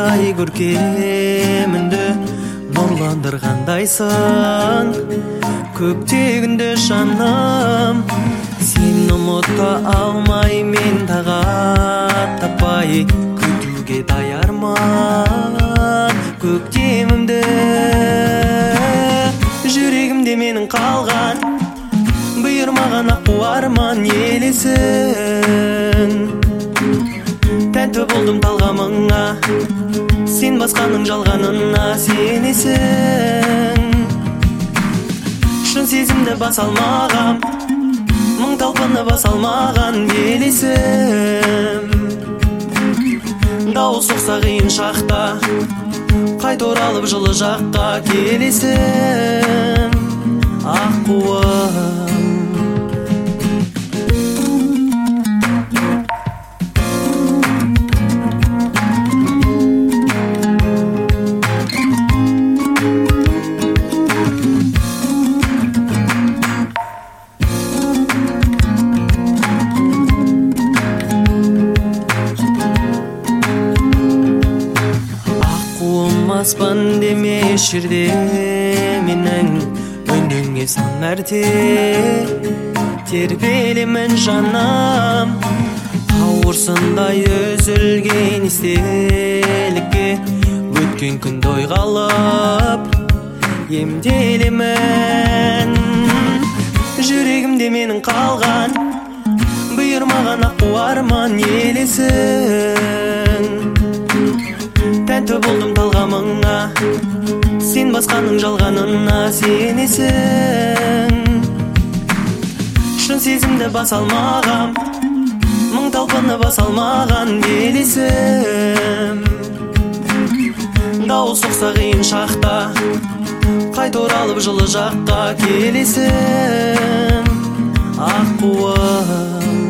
ай көркемінді нұрландырғандайсың. Көктегінде жаным, сен ұмыта алмай мен тағат таппай күтуге даярмын көктемімді. Жүрегімде менің қалған бұйырмаған аққу арман елесің. Тәнті болдым талғамыңа, сен басқаның жалғанына сенесің. Шын сезімді бас алмағам, мың талпыны бас алмаған елесім. Дауыл соқса қиын шақта, қайта оралып жылы жаққа келесің. Аққуым аспан деме жерде менің үніңе сан мәрте тербелемін жаным. Қауырсындай үзілген естелікке өткен күнді ойға алып емделемін. Жүрегімде менің қалған бұйырмаған аққу арман елесің. Тәнті болдым талғамыңа, сен басқаның жалғанына сенесің. Шын сезімді бас алмағам, мың талпыны бас алмаған елесім. Дауыл соқса қиын шақта, қайта оралып жылы жаққа келесің. Аққуым